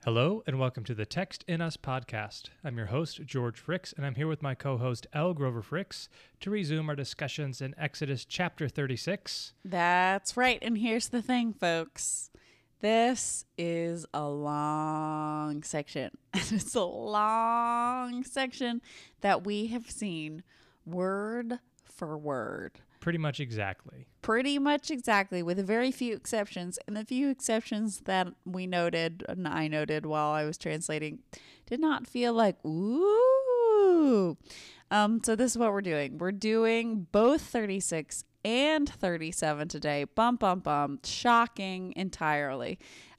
Hello and welcome to the Text in Us podcast. I'm your host, George Fricks, and I'm here with my co-host, L. Grover Fricks, to resume our discussions in Exodus chapter 36. That's right. And here's the thing, folks. This is a long section. It's a long section that we have seen word for word. Pretty much exactly. Pretty much exactly, with very few exceptions. And the few exceptions that we noted, and I noted while I was translating, did not feel like, ooh. So this is what we're doing. We're doing both 36 and 37 today. Bum, bum, bum. Shocking entirely.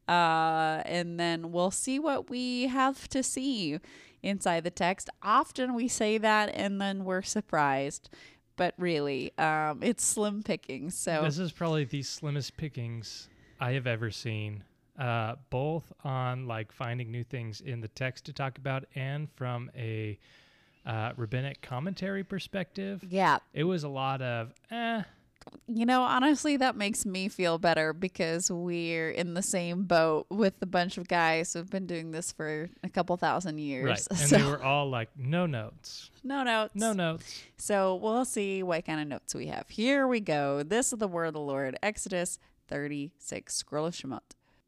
And then we'll see what we have to see inside the text. Often we say that and then we're surprised. But really, it's slim pickings. So this is probably the slimmest pickings I have ever seen, both on like finding new things in the text to talk about and from a rabbinic commentary perspective. yeah. It was a lot of, You know, honestly, that makes me feel better because we're in the same boat with a bunch of guys who've been doing this for a couple thousand years. right. And So they were all like, no notes. no notes. No notes. So we'll see what kind of notes we have. Here we go. This is the word of the Lord. Exodus 36. Scroll of Shemot.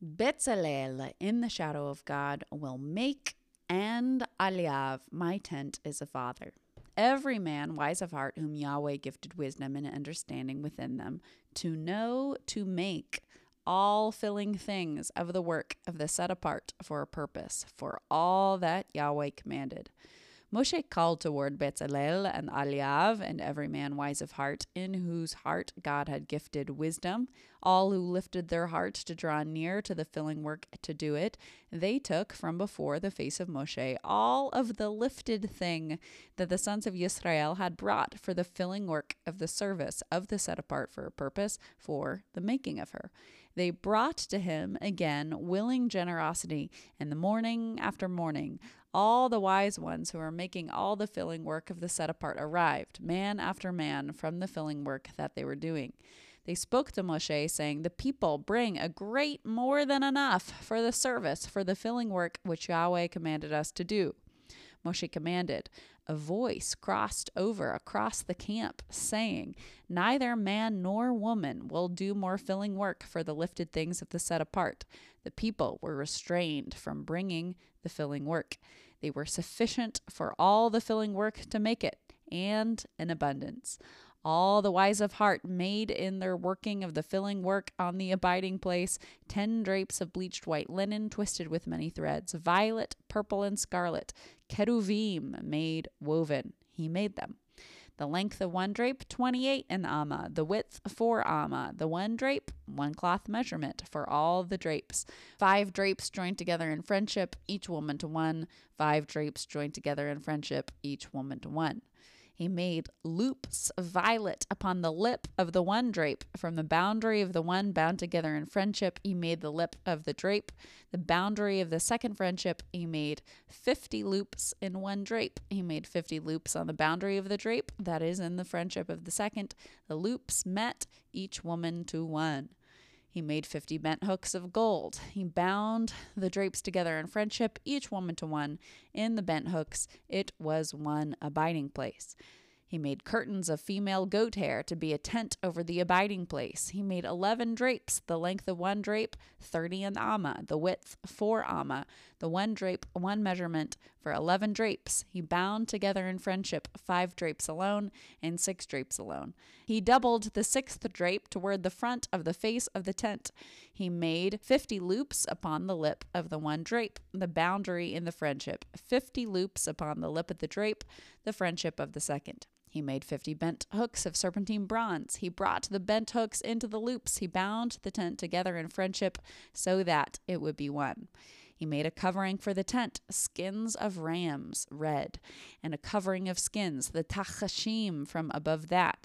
Bezalel, in the shadow of God, will make, and Aliav, my tent, is a father. Every man wise of heart whom Yahweh gifted wisdom and understanding within them, to know, to make all filling things of the work of the set apart for a purpose, for all that Yahweh commanded. Moshe called toward Bezalel and Aliav and every man wise of heart, in whose heart God had gifted wisdom, all who lifted their hearts to draw near to the filling work to do it. They took from before the face of Moshe all of the lifted thing that the sons of Yisrael had brought for the filling work of the service of the set apart for a purpose, for the making of her. They brought to him again willing generosity, and the morning after morning all the wise ones who were making all the filling work of the set apart arrived, man after man, from the filling work that they were doing. They spoke to Moshe, saying, the people bring a great more than enough for the service, for the filling work which Yahweh commanded us to do. Moshe commanded. A voice crossed over across the camp, saying, neither man nor woman will do more filling work for the lifted things of the set apart. The people were restrained from bringing the filling work. They were sufficient for all the filling work to make it, and in abundance. All the wise of heart made in their working of the filling work on the abiding place 10 drapes of bleached white linen twisted with many threads, violet, purple, and scarlet, cheruvim made woven. He made them. The length of one drape, 28 an amma, the width 4 amma, the one drape, one cloth measurement for all the drapes. 5 drapes joined together in friendship, each woman to one. 5 drapes joined together in friendship, each woman to one. He made loops of violet upon the lip of the one drape. From the boundary of the one bound together in friendship, he made the lip of the drape. The boundary of the second friendship, he made 50 loops in one drape. He made 50 loops on the boundary of the drape, that is, in the friendship of the second. The loops met, each woman to one. He made 50 bent hooks of gold. He bound the drapes together in friendship, each woman to one. In the bent hooks, it was one abiding place. He made curtains of female goat hair to be a tent over the abiding place. He made 11 drapes, the length of one drape, 30 an amma, the width 4 amma, the one drape, one measurement for 11 drapes. He bound together in friendship 5 drapes alone and 6 drapes alone. He doubled the 6th drape toward the front of the face of the tent. He made 50 loops upon the lip of the one drape, the boundary in the friendship, 50 loops upon the lip of the drape, the friendship of the second. He made 50 bent hooks of serpentine bronze. He brought the bent hooks into the loops. He bound the tent together in friendship so that it would be one. He made a covering for the tent, skins of rams, red, and a covering of skins, the tachashim, from above that.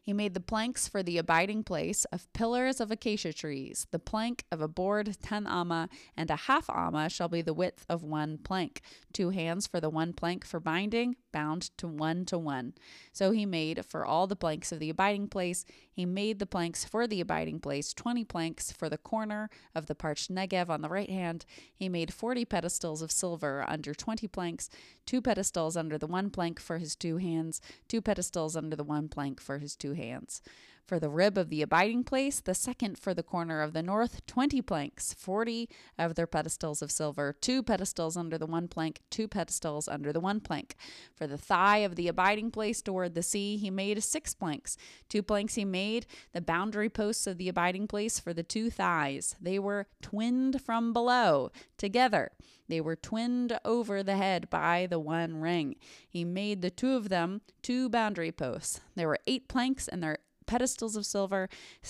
He made the planks for the abiding place of pillars of acacia trees. The plank of a board 10 amma, and a half amma shall be the width of one plank. 2 hands for the one plank for binding, bound to 1 to 1. So he made for all the planks of the abiding place. He made the planks for the abiding place, 20 planks for the corner of the parched Negev on the right hand. He made 40 pedestals of silver under 20 planks, 2 pedestals under the one plank for his 2 hands, 2 pedestals under the one plank for his 2 hands. For the rib of the abiding place, the second for the corner of the north, 20 planks, 40 of their pedestals of silver, 2 pedestals under the one plank, 2 pedestals under the one plank. For the thigh of the abiding place toward the sea, he made 6 planks. 2 planks he made, the boundary posts of the abiding place for the 2 thighs. They were twinned from below, together. They were twinned over the head by the one ring. He made the 2 of them 2 boundary posts. There were 8 planks, and their pedestals of silver,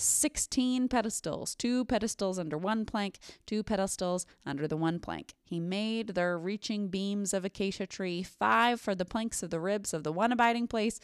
16 pedestals, 2 pedestals under one plank, 2 pedestals under the one plank. He made their reaching beams of acacia tree, 5 for the planks of the ribs of the one abiding place,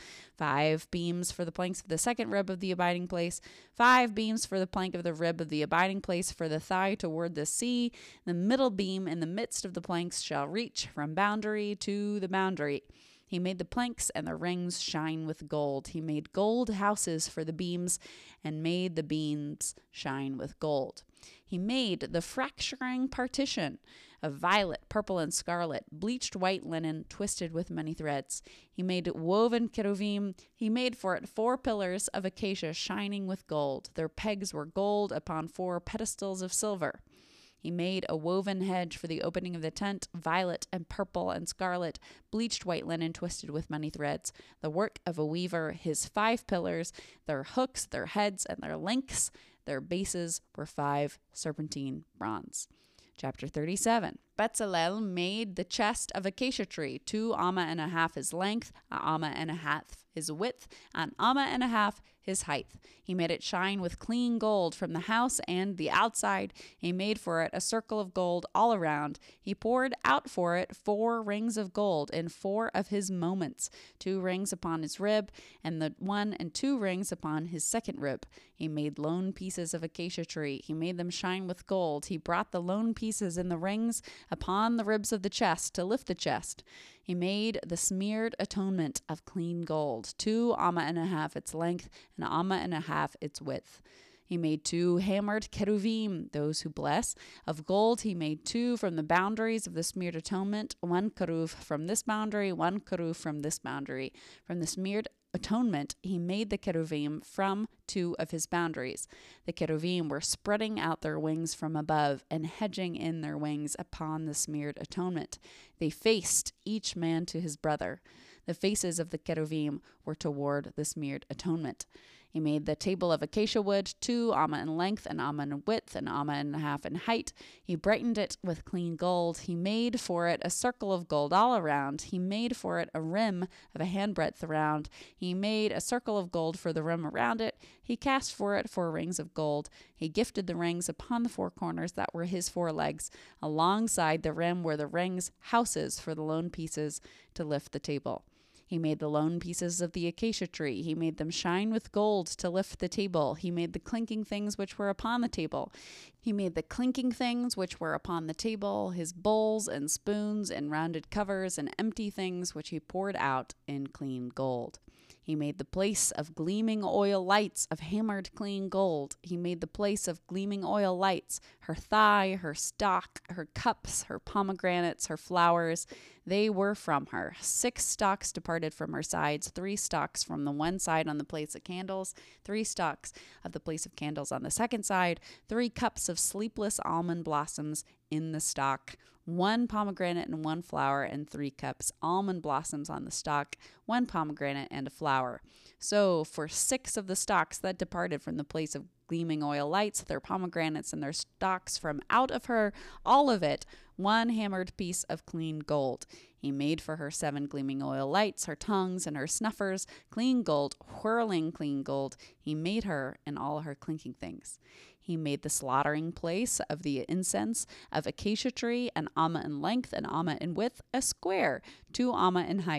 5 beams for the planks of the second rib of the abiding place, 5 beams for the plank of the rib of the abiding place for the thigh toward the sea. The middle beam in the midst of the planks shall reach from boundary to the boundary. He made the planks and the rings shine with gold. He made gold houses for the beams and made the beams shine with gold. He made the fracturing partition of violet, purple, and scarlet, bleached white linen twisted with many threads. He made woven cherubim. He made for it 4 pillars of acacia shining with gold. Their pegs were gold upon 4 pedestals of silver. He made a woven hedge for the opening of the tent, violet and purple and scarlet, bleached white linen twisted with many threads, the work of a weaver. His 5 pillars, their hooks, their heads, and their links, their bases were 5 serpentine bronze. Chapter 37. Bezalel made the chest of acacia tree, 2 amma and a half his length, an amma and a half his width, an amma and a half his height. He made it shine with clean gold from the house and the outside. He made for it a circle of gold all around. He poured out for it 4 rings of gold in 4 of his moments, 2 rings upon his rib, and the 1 and 2 rings upon his second rib. He made lone pieces of acacia tree. He made them shine with gold. He brought the lone pieces in the rings upon the ribs of the chest to lift the chest. He made the smeared atonement of clean gold, 2 amma and a half its length, an amma and a half its width. He made 2 hammered cheruvim, those who bless. Of gold he made 2 from the boundaries of the smeared atonement, 1 keruv from this boundary, 1 keruv from this boundary. From the smeared atonement he made the cheruvim from 2 of his boundaries. The cheruvim were spreading out their wings from above and hedging in their wings upon the smeared atonement. They faced each man to his brother. The faces of the cheruvim were toward the smeared atonement. He made the table of acacia wood, 2 amma in length, an amma in width, an amma and a half in height. He brightened it with clean gold. He made for it a circle of gold all around. He made for it a rim of a handbreadth around. He made a circle of gold for the rim around it. He cast for it 4 rings of gold. He gifted the rings upon the 4 corners that were his 4 legs. Alongside the rim were the rings, houses for the lone pieces to lift the table. He made the lone pieces of the acacia tree. He made them shine with gold to lift the table. He made the clinking things which were upon the table. He made the clinking things which were upon the table, his bowls and spoons and rounded covers and empty things which he poured out in clean gold. He made the place of gleaming oil lights of hammered clean gold. He made the place of gleaming oil lights, her thigh, her stalk, her cups, her pomegranates, her flowers. They were from her. 6 stalks departed from her sides, 3 stalks from the one side on the place of candles, 3 stalks of the place of candles on the second side, 3 cups of sleepless almond blossoms in the stalk, 1 pomegranate and 1 flower, and 3 cups, almond blossoms on the stalk, 1 pomegranate and a flower. So for 6 of the stalks that departed from the place of gleaming oil lights, their pomegranates and their stalks from out of her, all of it, 1 hammered piece of clean gold. He made for her 7 gleaming oil lights, her tongues and her snuffers, clean gold, whirling clean gold. He made her and all her clinking things. He made the slaughtering place of the incense of acacia tree, an amma in length, an amma in width, a square, 2 amma in height.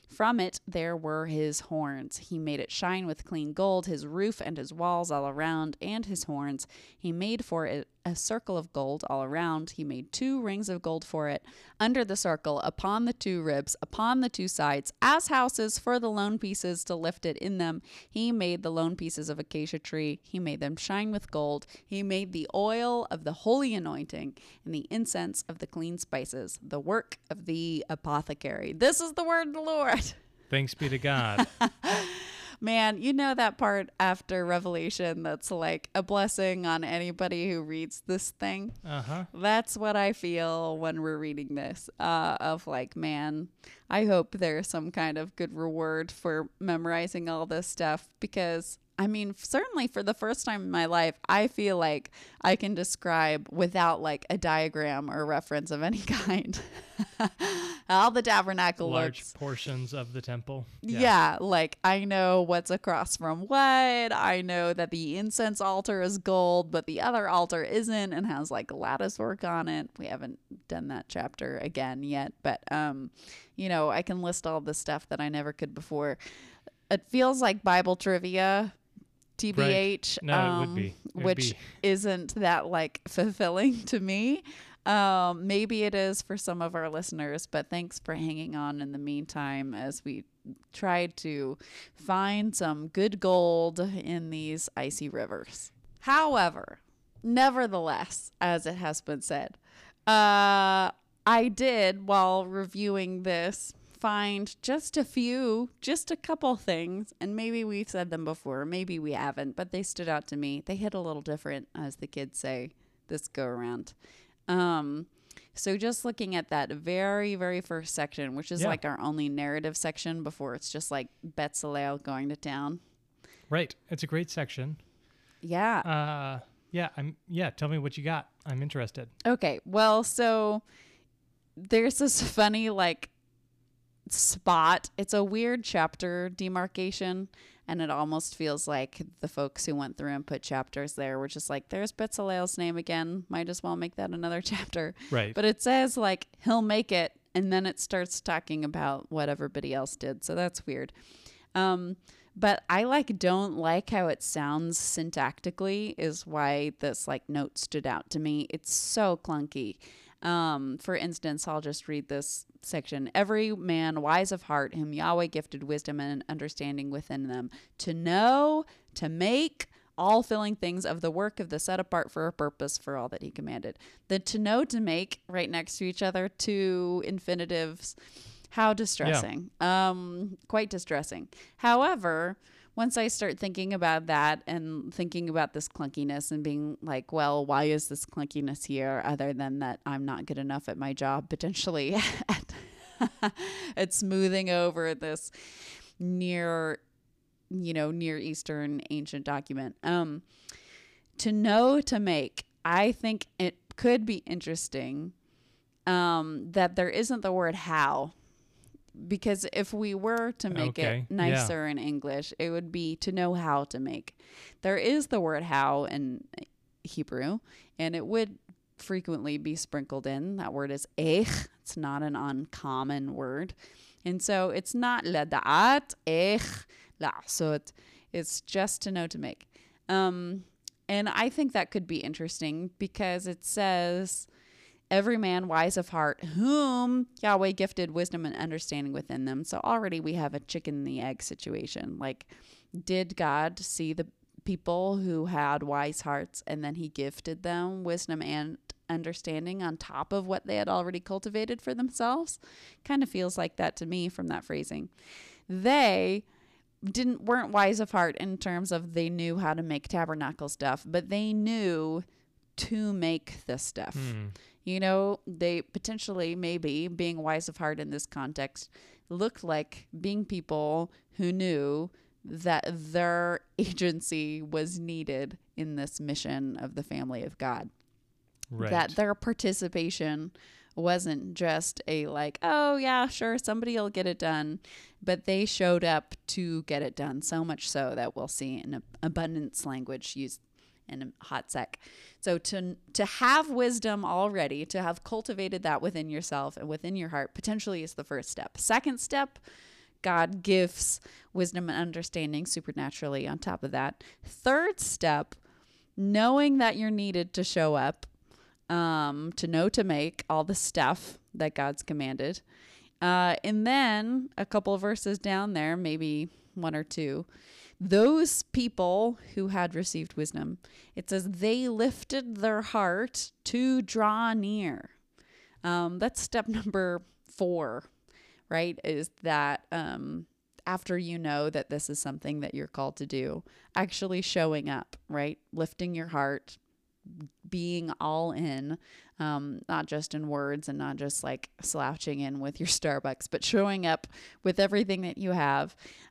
From it there were his horns. He made it shine with clean gold, his roof and his walls all around, and his horns. He made for it a circle of gold all around. He made 2 rings of gold for it, under the circle, upon the 2 ribs, upon the 2 sides, as houses for the lone pieces to lift it in them. He made the lone pieces of acacia tree. He made them shine with gold. He made the oil of the holy anointing and the incense of the clean spices, the work of the apothecary. This is the word of the Lord. Thanks be to God. Man, you know that part after Revelation that's like a blessing on anybody who reads this thing? Uh-huh. That's what I feel when we're reading this, of like, man, I hope there's some kind of good reward for memorizing all this stuff, because I mean, certainly for the first time in my life, I feel like I can describe without like a diagram or reference of any kind how the tabernacle Large looks. portions of the temple. Yeah, like I know what's across from what. I know that the incense altar is gold, but the other altar isn't and has like lattice work on it. We haven't done that chapter again yet, but you know, I can list all the stuff that I never could before. It feels like Bible trivia, TBH, Right. No, it would be. which isn't that like fulfilling to me. Maybe it is for some of our listeners, but thanks for hanging on in the meantime as we tried to find some good gold in these icy rivers. However, nevertheless, as it has been said, I did, while reviewing this, find just a couple things, and maybe we've said them before, maybe we haven't, but they stood out to me. They hit a little different, as the kids say, this go around. So just looking at that very, very first section, which is like our only narrative section before it's just like Bezalel going to town. Right. It's a great section. Yeah. Tell me what you got. I'm interested. Okay. Well, so there's this funny like spot. It's a weird chapter demarcation, and it almost feels like the folks who went through and put chapters there were just like, there's Bezalel's name again, might as well make that another chapter. Right. But it says like he'll make it, and then it starts talking about what everybody else did, so that's weird. But I don't like how it sounds syntactically, is why this like note stood out to me. It's so clunky. For instance, I'll just read this section. Every man wise of heart, whom Yahweh gifted wisdom and understanding within them, to know, to make all filling things of the work of the set apart for a purpose for all that he commanded. The to know, to make, right next to each other, 2 infinitives. How distressing. Quite distressing. However, once I start thinking about that and thinking about this clunkiness and being like, well, why is this clunkiness here other than that I'm not good enough at my job, potentially at smoothing over this Near Eastern ancient document. To know, to make, I think it could be interesting that there isn't the word how. Because if we were to make it nicer in English, it would be to know how to make. There is the word how in Hebrew, and it would frequently be sprinkled in. That word is ech. It's not an uncommon word. And so it's not lada'at, ech, la'asot. It's just to know to make. And I think that could be interesting because it says, every man wise of heart, whom Yahweh gifted wisdom and understanding within them. So already we have a chicken and the egg situation. Like, did God see the people who had wise hearts and then he gifted them wisdom and understanding on top of what they had already cultivated for themselves? Kind of feels like that to me from that phrasing. They weren't wise of heart in terms of they knew how to make tabernacle stuff, but they knew to make this stuff. You know, they potentially, maybe, being wise of heart in this context, looked like being people who knew that their agency was needed in this mission of the family of God. Right. That their participation wasn't just a like, oh, yeah, sure, somebody will get it done. But they showed up to get it done, so much so that we'll see in abundance language used in a hot sec. So to have wisdom already, to have cultivated that within yourself and within your heart, potentially is the first step. Second step God gives wisdom and understanding supernaturally on top of that. Third step, knowing that you're needed to show up, to know to make all the stuff that God's commanded. And then a couple of verses down there, maybe one or two, those people who had received wisdom, it says they lifted their heart to draw near. That's step number 4, right? Is that after you know that this is something that you're called to do, actually showing up, right? Lifting your heart, being all in, not just in words and not just like slouching in with your Starbucks, but showing up with everything that you have,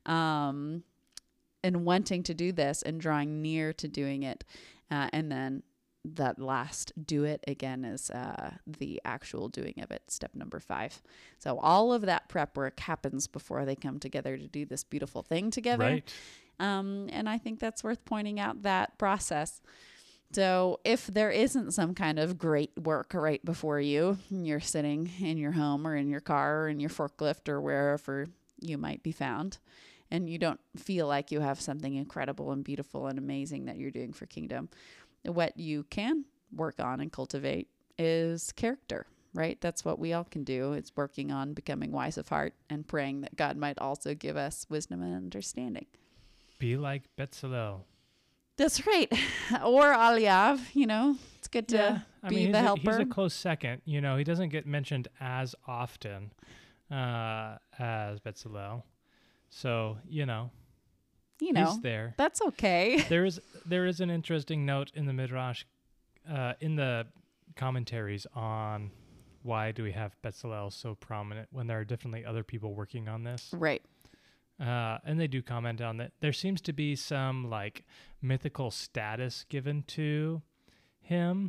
and wanting to do this and drawing near to doing it. And then that last do it again is the actual doing of it, step number 5. So all of that prep work happens before they come together to do this beautiful thing together. Right. And I think that's worth pointing out, that process. So if there isn't some kind of great work right before you, and you're sitting in your home or in your car or in your forklift or wherever you might be found, and you don't feel like you have something incredible and beautiful and amazing that you're doing for kingdom, what you can work on and cultivate is character, right? That's what we all can do. It's working on becoming wise of heart and praying that God might also give us wisdom and understanding. Be like Bezalel. That's right. Or Eliav, it's good to be the helper. He's a close second. He doesn't get mentioned as often as Bezalel. So, he's there. That's okay. There is an interesting note in the Midrash, in the commentaries on why do we have Bezalel so prominent when there are definitely other people working on this. Right. And they do comment on that. There seems to be some like mythical status given to him,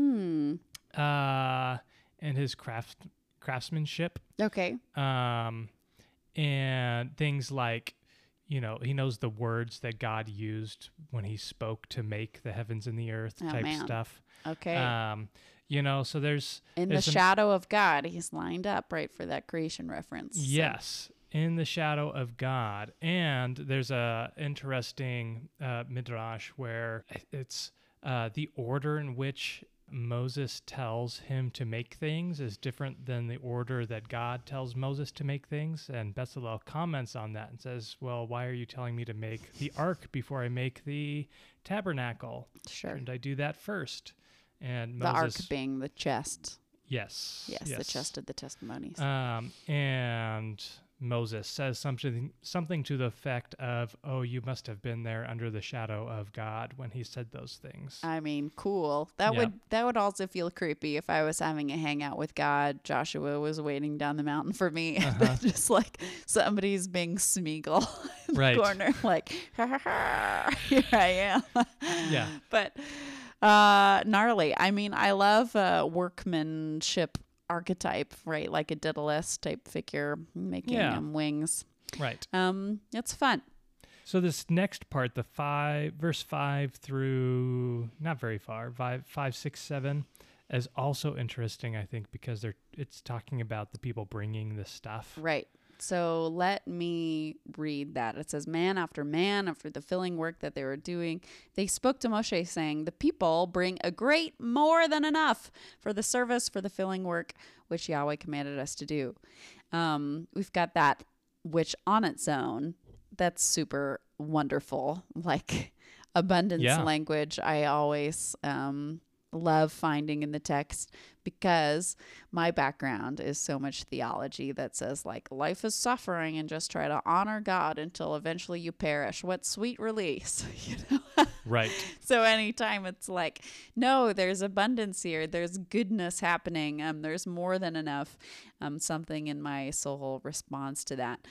and his craftsmanship. Okay. And things like, he knows the words that God used when he spoke to make the heavens and the earth stuff. Okay. So there's the shadow of God, he's lined up right for that creation reference. Yes. In the shadow of God. And there's a interesting midrash where it's the order in which Moses tells him to make things is different than the order that God tells Moses to make things. And Bezalel comments on that and says, well, why are you telling me to make the ark before I make the tabernacle? Sure. Shouldn't I do that first? And the Moses, ark being the chest. Yes. Yes, the chest of the testimonies. And Moses says something to the effect of, oh, you must have been there under the shadow of God when he said those things. I mean, cool. That would also feel creepy if I was having a hangout with God. Joshua was waiting down the mountain for me. And then just like somebody's being Smeagol in the corner, like, here I am. Yeah. But gnarly. I mean, I love workmanship archetype, right? Like a Daedalus type figure making wings. Right. It's fun. So this next part, verse 5 through not very far, 5, 6, 7, is also interesting, I think, because it's talking about the people bringing the stuff. Right. So let me read that. It says, man, after the filling work that they were doing, they spoke to Moshe saying, the people bring a great more than enough for the service, for the filling work, which Yahweh commanded us to do. We've got that, which on its own, that's super wonderful. Like abundance language, I always love finding in the text, because my background is so much theology that says like life is suffering and just try to honor God until eventually you perish. What sweet release, Right. So anytime it's like, no, there's abundance here, there's goodness happening, there's more than enough, something in my soul responds to that.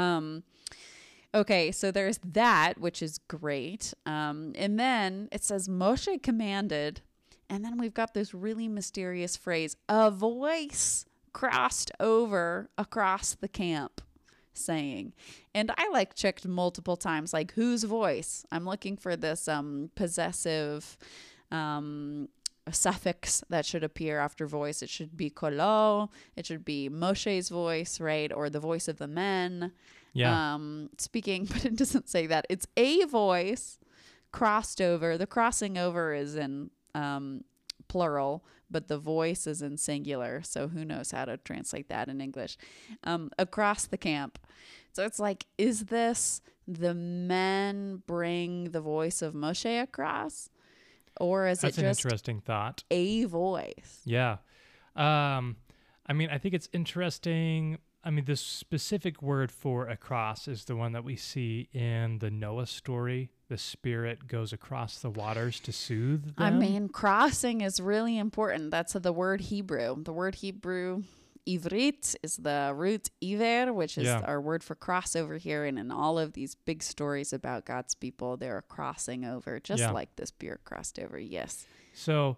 Okay, so there's that, which is great. And then it says Moshe commanded. And then we've got this really mysterious phrase, a voice crossed over across the camp saying, and I checked multiple times, like whose voice? I'm looking for this possessive a suffix that should appear after voice. It should be kolo. It should be Moshe's voice, right? Or the voice of the men. Yeah. Speaking, but it doesn't say that. It's a voice crossed over. The crossing over is in plural, but the voice is in singular. So who knows how to translate that in English? Across the camp. So it's like, is this the men bring the voice of Moshe across? Or is That's it an just interesting thought. a voice? Yeah. I mean, I think it's interesting. I mean, the specific word for across is the one that we see in the Noah story. The spirit goes across the waters to soothe them. I mean, crossing is really important. That's the word Hebrew. The word Hebrew, ivrit, is the root iver, which is our word for cross over here. And in all of these big stories about God's people, they're crossing over, just like the spirit crossed over. Yes. So,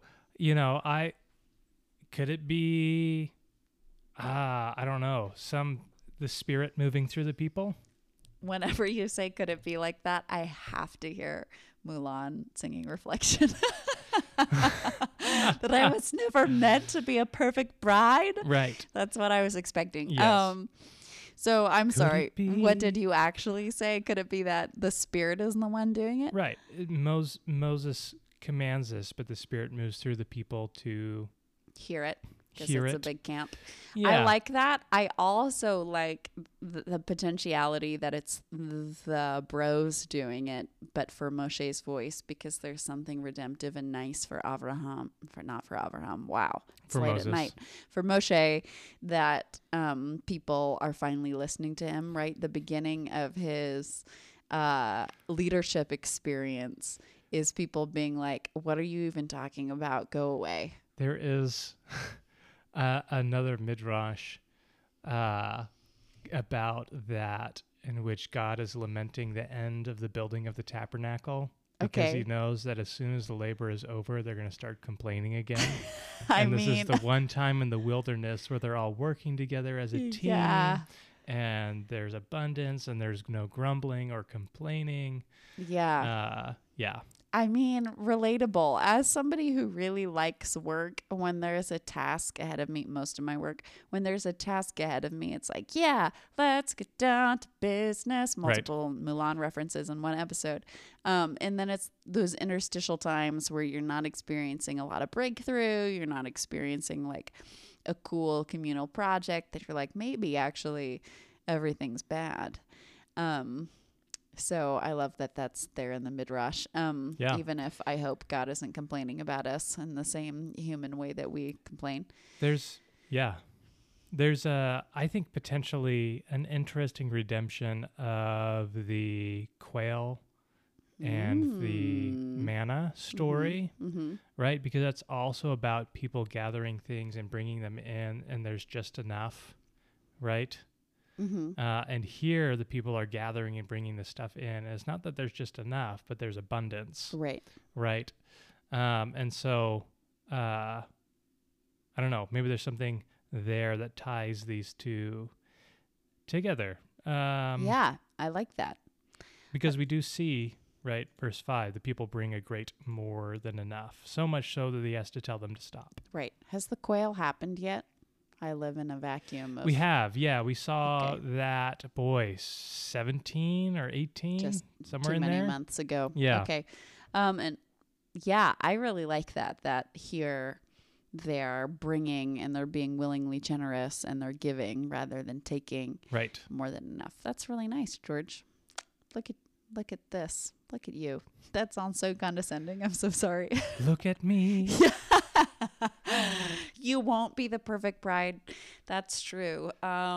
could it be, I don't know, the spirit moving through the people? Whenever you say, could it be like that? I have to hear Mulan singing Reflection. That I was never meant to be a perfect bride. Right. That's what I was expecting. Yes. So I'm sorry. it be- What did you actually say? Could it be that the spirit is the one doing it? Right. Moses commands this, but the spirit moves through the people to Hear it. Because hear it's a it. big camp. Yeah. I like that. I also like the potentiality that it's the bros doing it, but for Moshe's voice, because there's something redemptive and nice for Avraham, not for Avraham. Wow. It's For late Moses. at night. For Moshe, that people are finally listening to him, right? The beginning of his leadership experience is people being like, what are you even talking about? Go away. There is another midrash about that, in which God is lamenting the end of the building of the tabernacle, because Okay. he knows that as soon as the labor is over, they're going to start complaining again. I This mean, is the one time in the wilderness where they're all working together as a team, Yeah. and there's abundance, and there's no grumbling or complaining. yeah. Yeah. I mean, relatable. As somebody who really likes work, when there's a task ahead of me, most of my work, when there's a task ahead of me, it's like, yeah, let's get down to business. Multiple Mulan references in one episode. And then it's those interstitial times where you're not experiencing a lot of breakthrough. You're not experiencing like a cool communal project that you're like, maybe actually everything's bad. So I love that that's there in the midrash. Even if I hope God isn't complaining about us in the same human way that we complain. There's I think potentially an interesting redemption of the quail and the manna story, right? Because that's also about people gathering things and bringing them in, and there's just enough, right? And here the people are gathering and bringing this stuff in. And it's not that there's just enough, but there's abundance. Right. And so, I don't know, maybe there's something there that ties these two together. Yeah, I like that. Because we do see, right, verse 5, the people bring a great more than enough. So much so that he has to tell them to stop. Right. Has the quail happened yet? I live in a vacuum of We have, yeah. We saw that, 17 or 18, just somewhere too in many there. months ago. Yeah. Okay. And yeah, I really like that here they're bringing and they're being willingly generous and they're giving rather than taking Right. more than enough. That's really nice, George. Look at this. Look at you. That sounds so condescending. I'm so sorry. Look at me. You won't be the perfect bride. That's true.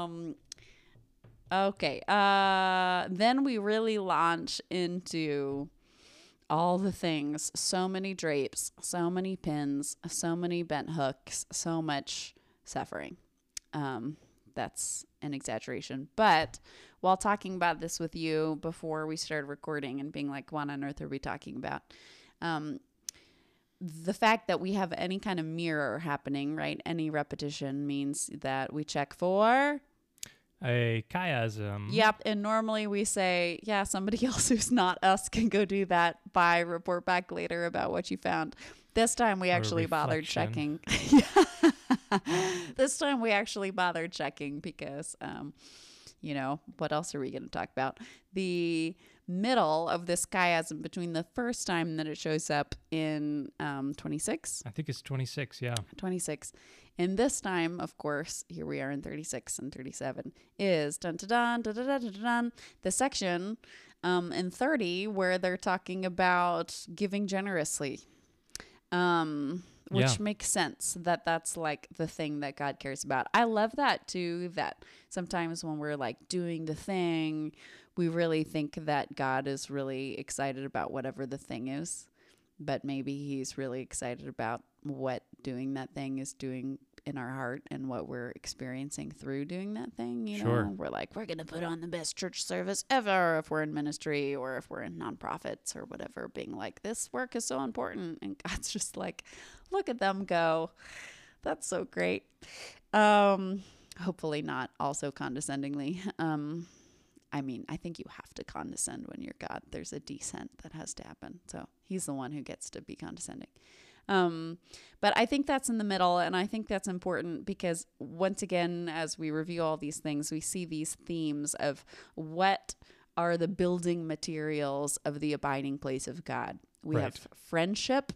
Okay. Then we really launch into all the things. So many drapes, so many pins, so many bent hooks, so much suffering. That's an exaggeration. But while talking about this with you before we started recording and being like, what on earth are we talking about? The fact that we have any kind of mirror happening, right? Any repetition means that we check for A chiasm. Yep. And normally we say, yeah, somebody else who's not us can go do that. Bye. Report back later about what you found. This time we actually bothered checking. This time we actually bothered checking because, what else are we going to talk about? The middle of this chiasm between the first time that it shows up in 26. I think it's 26, yeah. 26. And this time, of course, here we are in 36 and 37, is dun dun dun dun dun dun dun, the section in 30 where they're talking about giving generously. Which makes sense that that's like the thing that God cares about. I love that too, that sometimes when we're like doing the thing, we really think that God is really excited about whatever the thing is, but maybe he's really excited about what doing that thing is doing in our heart and what we're experiencing through doing that thing. Sure. We're like, we're going to put on the best church service ever if we're in ministry or if we're in nonprofits or whatever, being like, this work is so important. And God's just like, look at them go. That's so great. Hopefully not also condescendingly. I think you have to condescend when you're God. There's a descent that has to happen. So he's the one who gets to be condescending. But I think that's in the middle, and I think that's important because once again, as we review all these things, we see these themes of what are the building materials of the abiding place of God. We have friendship,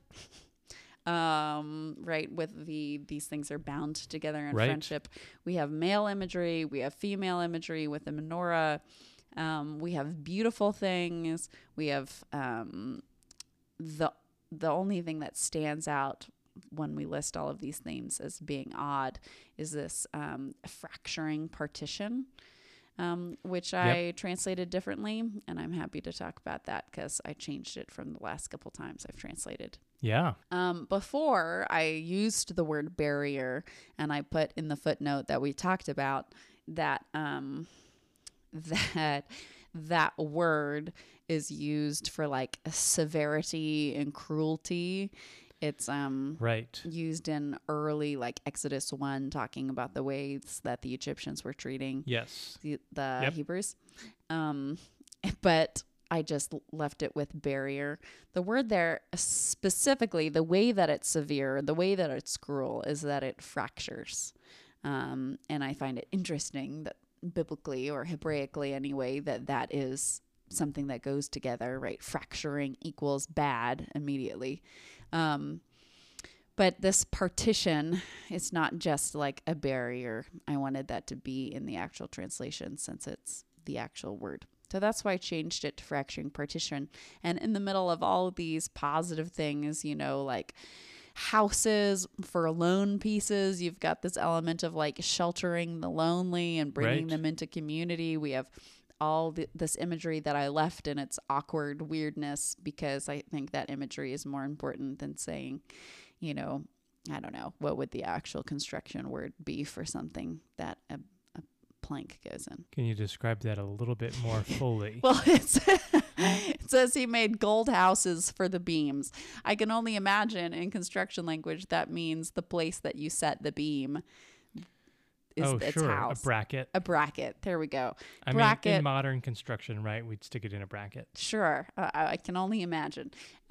with these things are bound together in friendship. We have male imagery, we have female imagery with the menorah. We have beautiful things. We have the only thing that stands out when we list all of these themes as being odd is this fracturing partition, which I translated differently. And I'm happy to talk about that because I changed it from the last couple times I've translated. Yeah. Before I used the word barrier, and I put in the footnote that we talked about that that word is used for like severity and cruelty. It's used in early like Exodus 1, talking about the ways that the Egyptians were treating the Hebrews. But I just left it with barrier. The word there specifically, the way that it's severe, the way that it's cruel, is that it fractures. And I find it interesting that biblically or Hebraically anyway, that is something that goes together, right? Fracturing equals bad immediately. But this partition is not just like a barrier. I wanted that to be in the actual translation since it's the actual word. So that's why I changed it to fracturing partition. And in the middle of all of these positive things, like houses for lone pieces, you've got this element of like sheltering the lonely and bringing them into community. We have all this imagery that I left in its awkward weirdness because I think that imagery is more important than saying, I don't know, what would the actual construction word be for something that a plank goes in. Can you describe that a little bit more fully? Well, it says he made gold houses for the beams. I can only imagine in construction language that means the place that you set the beam is its house. A bracket. There we go. I mean, in modern construction, right, we'd stick it in a bracket. Sure. I can only imagine.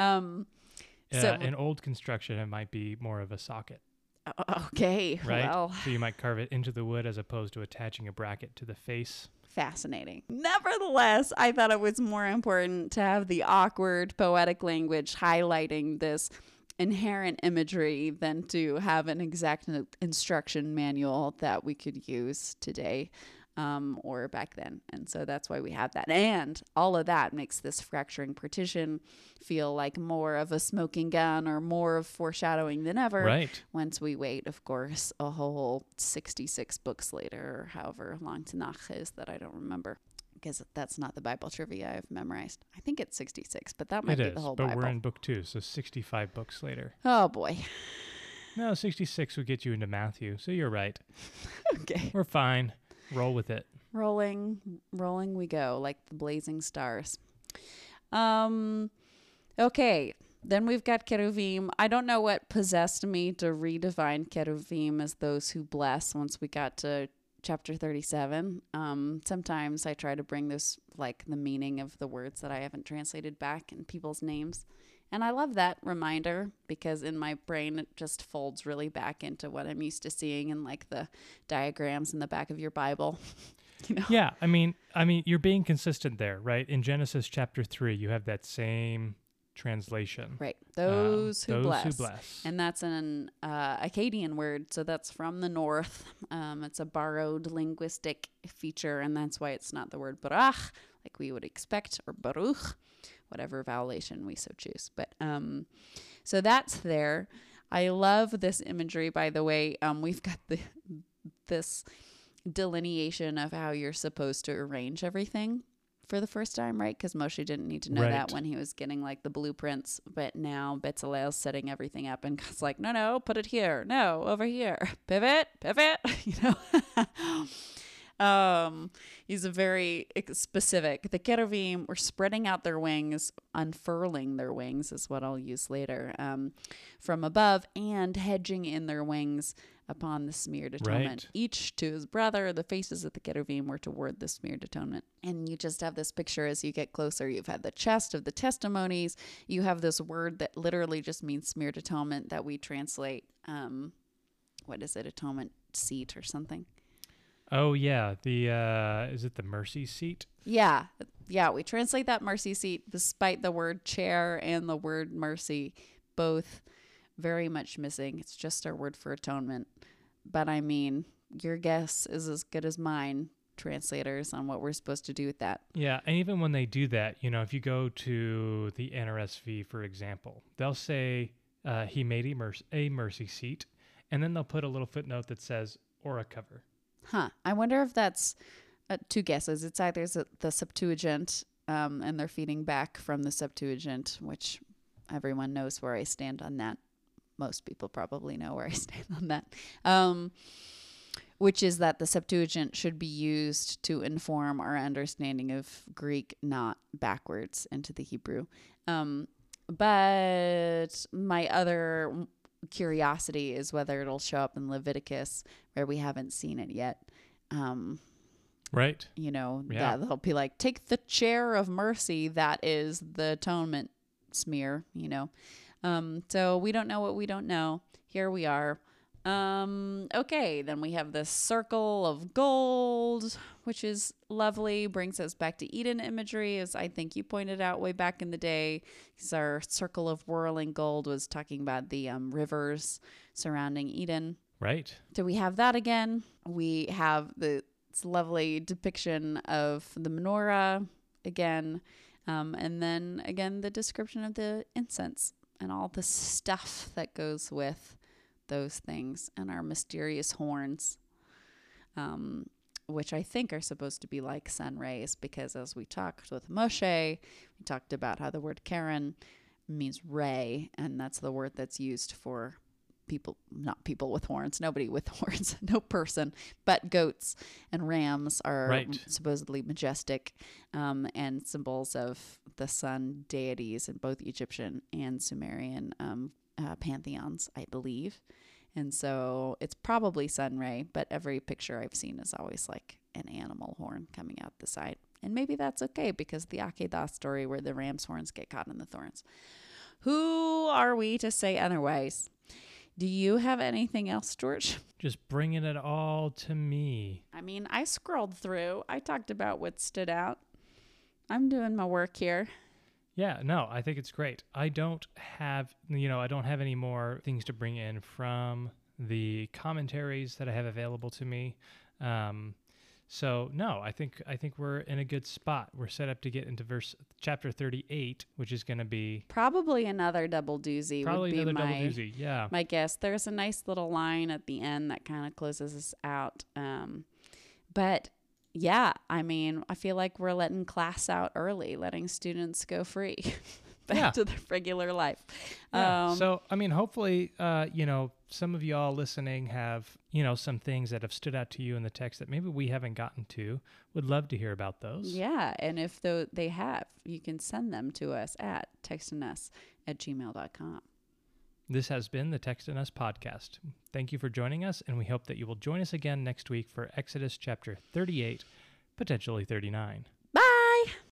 In old construction, it might be more of a socket. Okay. Right? Well, so you might carve it into the wood as opposed to attaching a bracket to the face. Fascinating. Nevertheless, I thought it was more important to have the awkward poetic language highlighting this inherent imagery than to have an exact instruction manual that we could use today or back then. And so that's why we have that. And all of that makes this fracturing partition feel like more of a smoking gun or more of foreshadowing than ever. Right. Once we wait, of course, a whole 66 books later, or however long Tanakh is that I don't remember. Because that's not the Bible trivia I've memorized. I think it's 66, but that might be the whole Bible. But we're in book 2, so 65 books later. Oh, boy. No, 66 would get you into Matthew, so you're right. Okay. We're fine. Roll with it. Rolling we go, like the blazing stars. Okay, then we've got Keruvim. I don't know what possessed me to redefine Keruvim as those who bless once we got to chapter 37. Sometimes I try to bring this, like the meaning of the words that I haven't translated back in people's names. And I love that reminder because in my brain, it just folds really back into what I'm used to seeing in like the diagrams in the back of your Bible. Yeah, I mean, you're being consistent there, right? In Genesis chapter 3, you have that same translation. Right. Those who bless. Those who bless. And that's an Akkadian word. So that's from the north. It's a borrowed linguistic feature. And that's why it's not the word barach, like we would expect, or baruch, whatever vowelation we so choose. But so that's there. I love this imagery, by the way. We've got this delineation of how you're supposed to arrange everything for the first time, right? Because Moshe didn't need to know that when he was getting like the blueprints, but now Bezalel's setting everything up, and God's like, no, put it here, no, over here, pivot, He's very specific. The cherubim were spreading out their wings, unfurling their wings is what I'll use later, from above, and hedging in their wings upon the smeared atonement. Right. Each to his brother. The faces of the cherubim were toward the smeared atonement. And you just have this picture as you get closer. You've had the chest of the testimonies. You have this word that literally just means smeared atonement that we translate, what is it, atonement seat or something? Oh, yeah. Is it the mercy seat? Yeah. Yeah, we translate that mercy seat despite the word chair and the word mercy, both very much missing. It's just our word for atonement. But I mean, your guess is as good as mine, translators, on what we're supposed to do with that. Yeah, and even when they do that, if you go to the NRSV, for example, they'll say he made a mercy seat, and then they'll put a little footnote that says, or a cover. I wonder if that's two guesses. It's either the Septuagint, and they're feeding back from the Septuagint, which everyone knows where I stand on that. Most people probably know where I stand on that, which is that the Septuagint should be used to inform our understanding of Greek, not backwards into the Hebrew. But my other curiosity is whether it'll show up in Leviticus, where we haven't seen it yet. Right. That they'll be like, take the chair of mercy, that is the atonement smear, So we don't know what we don't know. Here we are. Okay, then we have this circle of gold, which is lovely, brings us back to Eden imagery, as I think you pointed out way back in the day. Because our circle of whirling gold was talking about the rivers surrounding Eden. Right. So we have that again. We have this lovely depiction of the menorah again. And then again, the description of the incense and all the stuff that goes with those things, and our mysterious horns, which I think are supposed to be like sun rays, because as we talked with Moshe, we talked about how the word Karen means ray, and that's the word that's used for people, not people with horns, nobody with horns, no person, but goats and rams are supposedly majestic, and symbols of the sun deities in both Egyptian and Sumerian pantheons, I believe. And so it's probably sun ray, but every picture I've seen is always like an animal horn coming out the side. And maybe that's okay, because the Akedah story where the ram's horns get caught in the thorns. Who are we to say otherwise? Do you have anything else, George? Just bringing it all to me. I mean, I scrolled through. I talked about what stood out. I'm doing my work here. Yeah, no, I think it's great. I don't have any more things to bring in from the commentaries that I have available to me. So no, I think we're in a good spot. We're set up to get into chapter 38, which is going to be probably another double doozy. Probably would be another my, double doozy. Yeah, my guess. There's a nice little line at the end that kind of closes us out. But yeah, I mean, I feel like we're letting class out early, letting students go free back to their regular life. Yeah. So, I mean, hopefully, some of y'all listening have, some things that have stood out to you in the text that maybe we haven't gotten to. Would love to hear about those. Yeah. And if they have, you can send them to us at textandus@gmail.com. This has been the Text and Us podcast. Thank you for joining us, and we hope that you will join us again next week for Exodus chapter 38, potentially 39.